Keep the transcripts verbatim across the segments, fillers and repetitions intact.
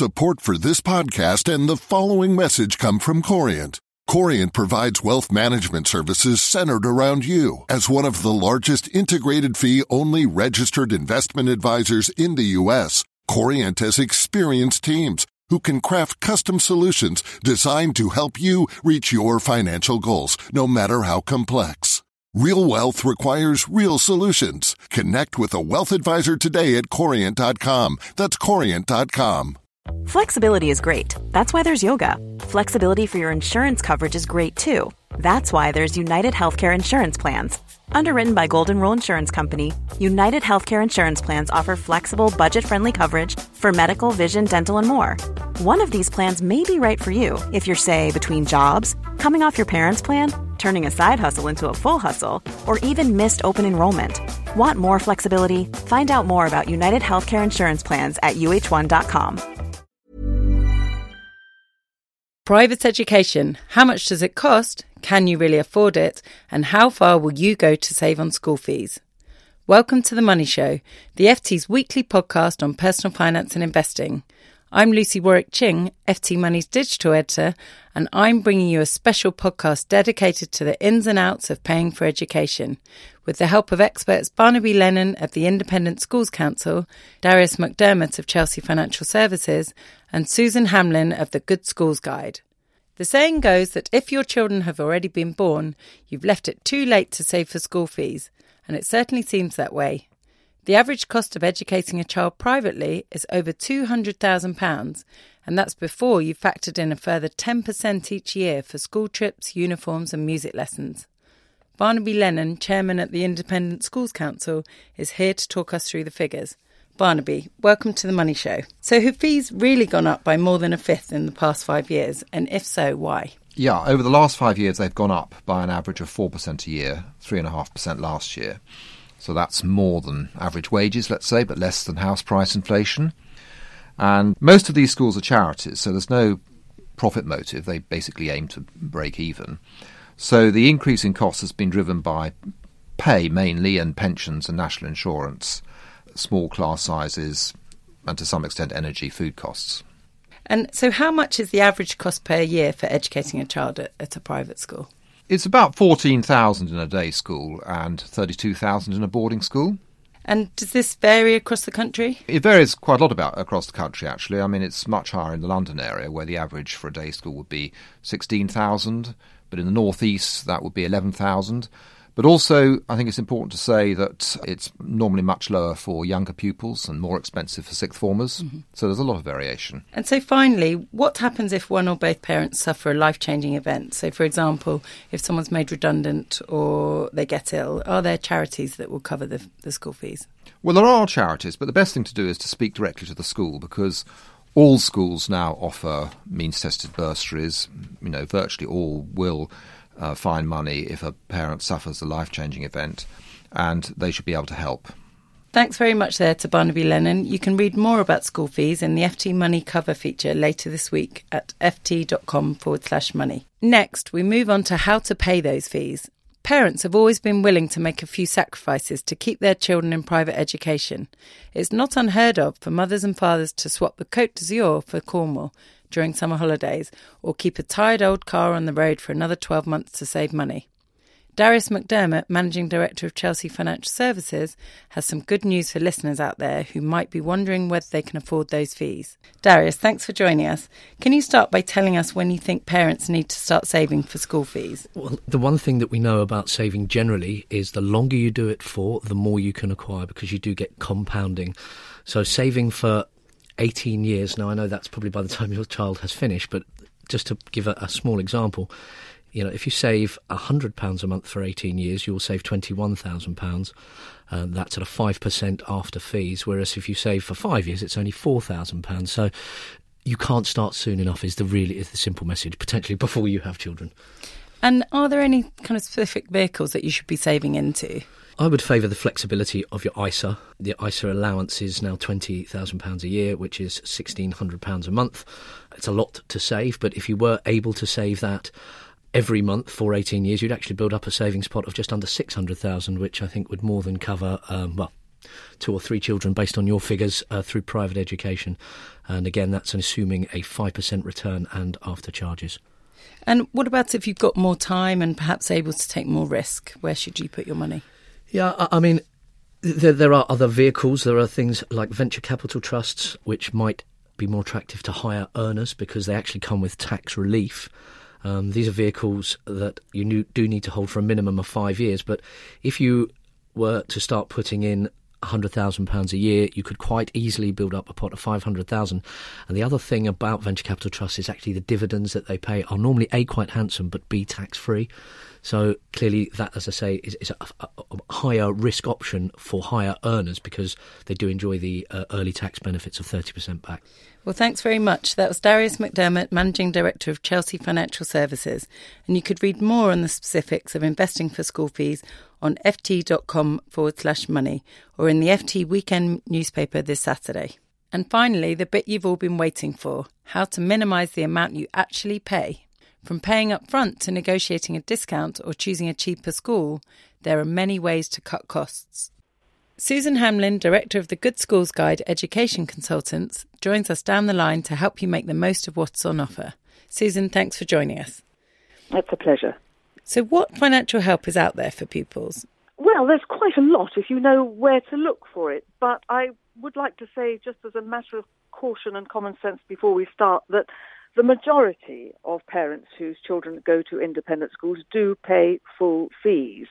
Support for this podcast and the following message come from Corient. Corient provides wealth management services centered around you. As one of the largest integrated fee-only registered investment advisors in the U S, Corient has experienced teams who can craft custom solutions designed to help you reach your financial goals, no matter how complex. Real wealth requires real solutions. Connect with a wealth advisor today at corient dot com. That's corient dot com. Flexibility is great. That's why there's yoga. Flexibility for your insurance coverage is great too. That's why there's United Healthcare Insurance Plans. Underwritten by Golden Rule Insurance Company, United Healthcare Insurance Plans offer flexible, budget-friendly coverage for medical, vision, dental, and more. One of these plans may be right for you if you're, say, between jobs, coming off your parents' plan, turning a side hustle into a full hustle, or even missed open enrollment. Want more flexibility? Find out more about United Healthcare Insurance Plans at U H one dot com. Private education. How much does it cost? Can you really afford it? And how far will you go to save on school fees? Welcome to The Money Show, the F T's weekly podcast on personal finance and investing. I'm Lucy Warwick-Ching, F T Money's digital editor, and I'm bringing you a special podcast dedicated to the ins and outs of paying for education, with the help of experts Barnaby Lennon of the Independent Schools Council, Darius McDermott of Chelsea Financial Services, and Susan Hamlin of the Good Schools Guide. The saying goes that if your children have already been born, you've left it too late to save for school fees, and it certainly seems that way. The average cost of educating a child privately is over two hundred thousand pounds, and that's before you've factored in a further ten percent each year for school trips, uniforms and music lessons. Barnaby Lennon, chairman at the Independent Schools Council, is here to talk us through the figures. Barnaby, welcome to The Money Show. So have fees really gone up by more than a fifth in the past five years? And if so, why? Yeah, over the last five years, they've gone up by an average of four percent a year, three point five percent last year. So that's more than average wages, let's say, but less than house price inflation. And most of these schools are charities, so there's no profit motive. They basically aim to break even. So the increase in costs has been driven by pay mainly, and pensions and national insurance, small class sizes, and to some extent energy, food costs. And so how much is the average cost per year for educating a child at, at a private school? It's about fourteen thousand in a day school and thirty-two thousand in a boarding school. And does this vary across the country? It varies quite a lot about across the country, actually. I mean, it's much higher in the London area, where the average for a day school would be sixteen thousand, but in the North East that would be eleven thousand. But also, I think it's important to say that it's normally much lower for younger pupils and more expensive for sixth formers. Mm-hmm. So there's a lot of variation. And so finally, what happens if one or both parents suffer a life-changing event? So, for example, if someone's made redundant or they get ill, are there charities that will cover the, the school fees? Well, there are charities, but the best thing to do is to speak directly to the school, because all schools now offer means-tested bursaries. You know, virtually all will Uh, fine money if a parent suffers a life-changing event, and they should be able to help. Thanks very much there to Barnaby Lennon. You can read more about school fees in the F T Money cover feature later this week at ft.com forward slash money. Next, we move on to how to pay those fees. Parents have always been willing to make a few sacrifices to keep their children in private education. It's not unheard of for mothers and fathers to swap the Côte d'Azur for Cornwall during summer holidays, or keep a tired old car on the road for another twelve months to save money. Darius McDermott, Managing Director of Chelsea Financial Services, has some good news for listeners out there who might be wondering whether they can afford those fees. Darius, thanks for joining us. Can you start by telling us when you think parents need to start saving for school fees? Well, the one thing that we know about saving generally is the longer you do it for, the more you can acquire, because you do get compounding. So saving for eighteen years, now I know that's probably by the time your child has finished, but just to give a, a small example, you know, if you save one hundred pounds a month for eighteen years, you'll save twenty-one thousand pounds. Uh, that's at a five percent after fees, whereas if you save for five years, it's only four thousand pounds. So you can't start soon enough is the really is the simple message, potentially before you have children. And are there any kind of specific vehicles that you should be saving into? I would favour the flexibility of your I S A. The I S A allowance is now twenty thousand pounds a year, which is sixteen hundred pounds a month. It's a lot to save, but if you were able to save that every month for eighteen years, you'd actually build up a savings pot of just under six hundred thousand, which I think would more than cover, um, well, two or three children based on your figures uh, through private education. And again, that's assuming a five percent return and after charges. And what about if you've got more time and perhaps able to take more risk? Where should you put your money? Yeah, I, I mean, there, there are other vehicles. There are things like venture capital trusts, which might be more attractive to higher earners because they actually come with tax relief. Um, these are vehicles that you do need to hold for a minimum of five years. But if you were to start putting in one hundred thousand pounds a year, you could quite easily build up a pot of five hundred thousand pounds. And the other thing about venture capital trusts is actually the dividends that they pay are normally A, quite handsome, but B, tax-free. So clearly that, as I say, is, is a, a, a higher risk option for higher earners because they do enjoy the uh, early tax benefits of thirty percent back. Well, thanks very much. That was Darius McDermott, Managing Director of Chelsea Financial Services. And you could read more on the specifics of investing for school fees on ft.com forward slash money or in the F T weekend newspaper this Saturday. And finally, the bit you've all been waiting for, how to minimise the amount you actually pay. From paying up front to negotiating a discount or choosing a cheaper school, there are many ways to cut costs. Susan Hamlin, Director of the Good Schools Guide Education Consultants, joins us down the line to help you make the most of what's on offer. Susan, thanks for joining us. It's a pleasure. So what financial help is out there for pupils? Well, there's quite a lot if you know where to look for it. But I would like to say, just as a matter of caution and common sense before we start, that the majority of parents whose children go to independent schools do pay full fees.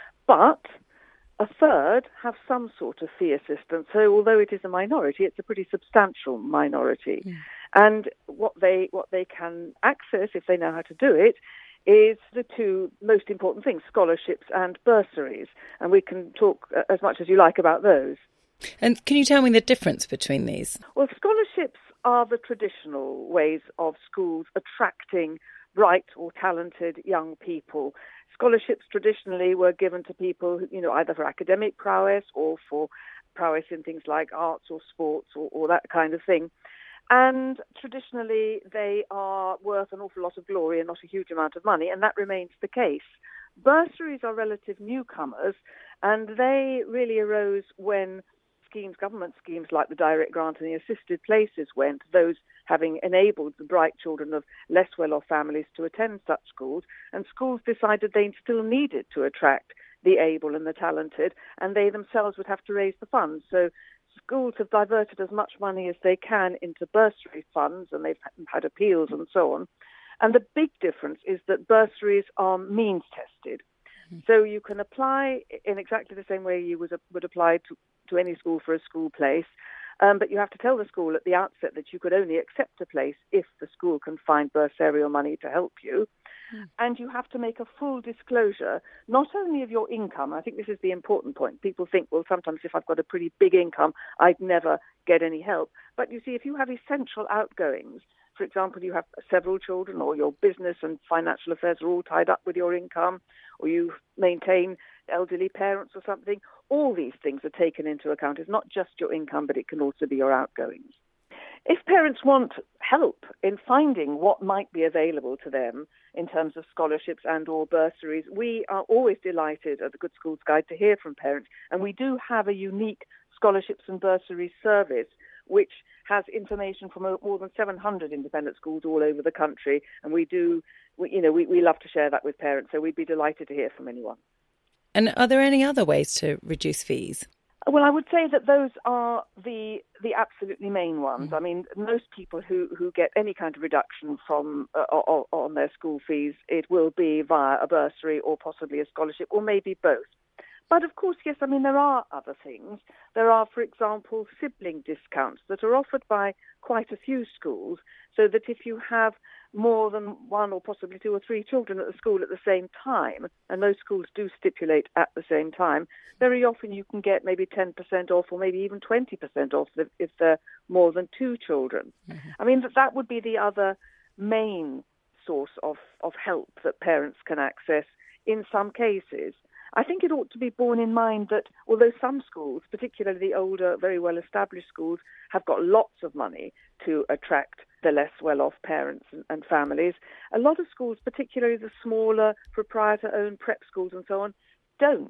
But a third have some sort of fee assistance. So although it is a minority, it's a pretty substantial minority. Yeah. And what they what they can access, if they know how to do it, is the two most important things, scholarships and bursaries. And we can talk as much as you like about those. And can you tell me the difference between these? Well, scholarships are the traditional ways of schools attracting bright or talented young people. Scholarships traditionally were given to people, you know, either for academic prowess or for prowess in things like arts or sports or, or that kind of thing. And traditionally, they are worth an awful lot of glory and not a huge amount of money, and that remains the case. Bursaries are relative newcomers, and they really arose when schemes, government schemes like the direct grant and the assisted places went, those having enabled the bright children of less well-off families to attend such schools, and schools decided they still needed to attract the able and the talented, and they themselves would have to raise the funds. So schools have diverted as much money as they can into bursary funds, and they've had appeals and so on. And the big difference is that bursaries are means tested. So you can apply in exactly the same way you would, would apply to, to any school for a school place, um, but you have to tell the school at the outset that you could only accept a place if the school can find bursarial money to help you. Mm. And you have to make a full disclosure, not only of your income. I think this is the important point. People think, well, sometimes if I've got a pretty big income, I'd never get any help. But you see, if you have essential outgoings, for example, you have several children or your business and financial affairs are all tied up with your income, or you maintain elderly parents or something, all these things are taken into account. It's not just your income, but it can also be your outgoings. If parents want help in finding what might be available to them in terms of scholarships and or bursaries, we are always delighted at the Good Schools Guide to hear from parents, and we do have a unique scholarships and bursaries service which has information from more than seven hundred independent schools all over the country, and we do, we, you know, we, we love to share that with parents, so we'd be delighted to hear from anyone. And are there any other ways to reduce fees? Well, I would say that those are the the absolutely main ones. Mm. I mean, most people who, who get any kind of reduction from uh, on, on their school fees, it will be via a bursary or possibly a scholarship, or maybe both. But of course, yes, I mean, there are other things. There are, for example, sibling discounts that are offered by quite a few schools, so that if you have more than one or possibly two or three children at the school at the same time, and most schools do stipulate at the same time, very often you can get maybe ten percent off or maybe even twenty percent off if, if there are more than two children. Mm-hmm. I mean, that, that would be the other main source of, of help that parents can access in some cases. I think it ought to be borne in mind that although some schools, particularly the older, very well-established schools, have got lots of money to attract the less well-off parents and, and families, a lot of schools, particularly the smaller proprietor-owned prep schools and so on, don't.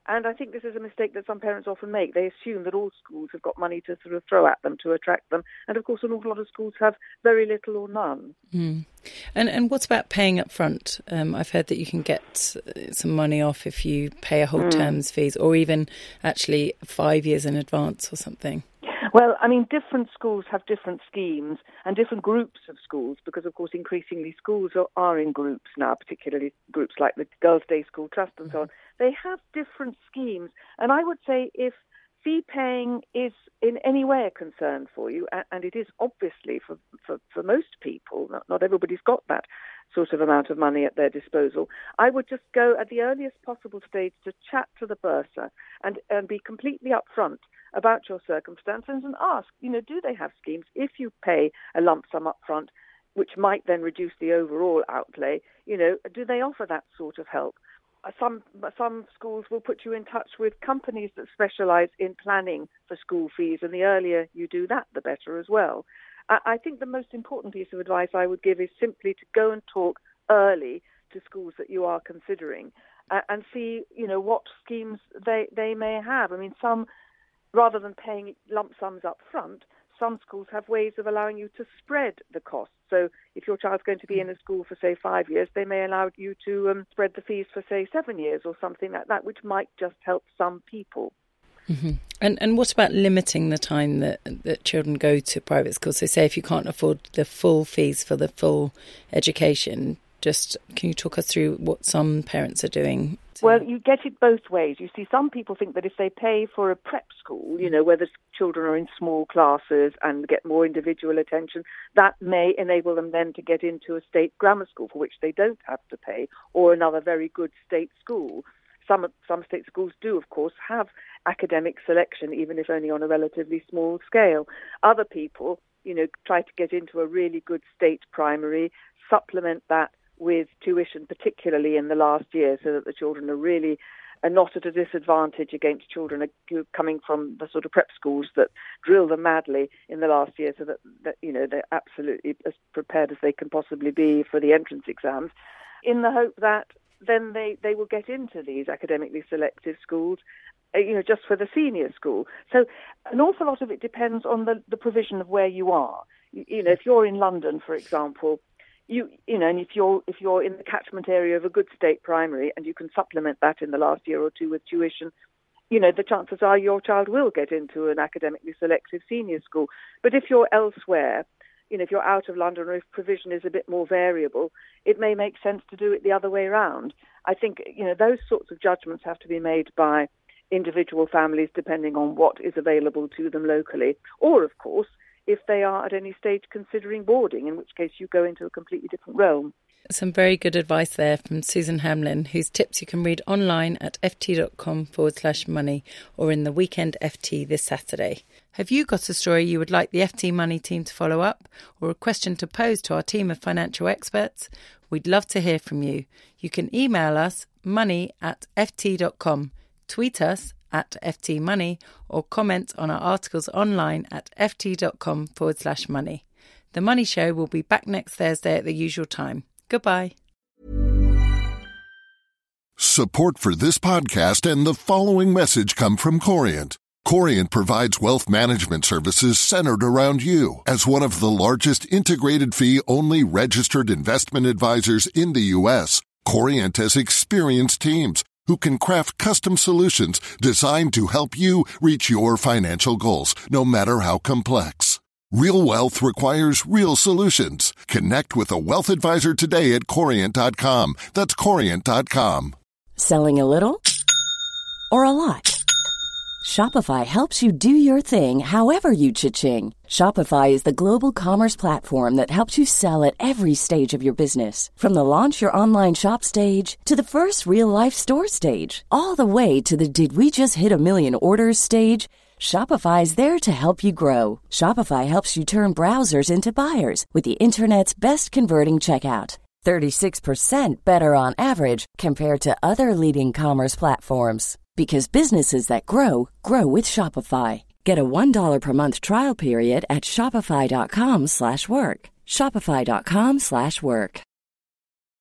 And I think this is a mistake that some parents often make. They assume that all schools have got money to sort of throw at them to attract them. And of course, an awful lot of schools have very little or none. Mm. And and what about paying up front? Um, I've heard that you can get some money off if you pay a whole mm. term's fees, or even actually five years in advance or something. Well, I mean, different schools have different schemes and different groups of schools because, of course, increasingly schools are, are in groups now, particularly groups like the Girls' Day School Trust and so on. They have different schemes. And I would say if fee paying is in any way a concern for you, and it is obviously for, for, for most people, not, not everybody's got that sort of amount of money at their disposal, I would just go at the earliest possible stage to chat to the bursar and, and be completely upfront about your circumstances and ask, you know, do they have schemes? If you pay a lump sum up front, which might then reduce the overall outlay, you know, do they offer that sort of help? Some some schools will put you in touch with companies that specialise in planning for school fees, and the earlier you do that, the better as well. I, I think the most important piece of advice I would give is simply to go and talk early to schools that you are considering uh, and see, you know, what schemes they, they may have. I mean, some, rather than paying lump sums up front, some schools have ways of allowing you to spread the costs. So if your child's going to be in a school for, say, five years, they may allow you to um, spread the fees for, say, seven years or something like that, which might just help some people. Mm-hmm. And and what about limiting the time that, that children go to private schools? So say if you can't afford the full fees for the full education, just can you talk us through what some parents are doing? Well, you get it both ways. You see, some people think that if they pay for a prep school, you know, where the children are in small classes and get more individual attention, that may enable them then to get into a state grammar school for which they don't have to pay, or another very good state school. Some some state schools do, of course, have academic selection, even if only on a relatively small scale. Other people, you know, try to get into a really good state primary, supplement that with tuition, particularly in the last year, so that the children are really are not at a disadvantage against children coming from the sort of prep schools that drill them madly in the last year, so that, that you know, they're absolutely as prepared as they can possibly be for the entrance exams, in the hope that then they, they will get into these academically selective schools, you know, just for the senior school. So an awful lot of it depends on the, the provision of where you are. You, you know, if you're in London, for example, You you know, and if you're if you're in the catchment area of a good state primary and you can supplement that in the last year or two with tuition, you know, the chances are your child will get into an academically selective senior school. But if you're elsewhere, you know, if you're out of London or if provision is a bit more variable, it may make sense to do it the other way around. I think, you know, those sorts of judgments have to be made by individual families depending on what is available to them locally. Or, of course, if they are at any stage considering boarding, in which case you go into a completely different realm. Some very good advice there from Susan Hamlin, whose tips you can read online at ft.com forward slash money or in the Weekend F T this Saturday. Have you got a story you would like the F T Money team to follow up, or a question to pose to our team of financial experts? We'd love to hear from you. You can email us money at ft dot com, tweet us at ftmoney, or comment on our articles online at ft.com forward slash money. The Money Show will be back next Thursday at the usual time. Goodbye. Support for this podcast and the following message come from Corient. Corient provides wealth management services centered around you. As one of the largest integrated fee-only registered investment advisors in the U S, Corient has experienced teams who can craft custom solutions designed to help you reach your financial goals, no matter how complex. Real wealth requires real solutions. Connect with a wealth advisor today at Corient dot com. That's Corient dot com. Selling a little or a lot? Shopify helps you do your thing however you cha-ching. Shopify is the global commerce platform that helps you sell at every stage of your business. From the launch your online shop stage to the first real-life store stage, all the way to the did we just hit a million orders stage. Shopify is there to help you grow. Shopify helps you turn browsers into buyers with the internet's best converting checkout. thirty-six percent better on average compared to other leading commerce platforms. Because businesses that grow, grow with Shopify. Get a one dollar per month trial period at shopify.com slash work. Shopify.com slash work.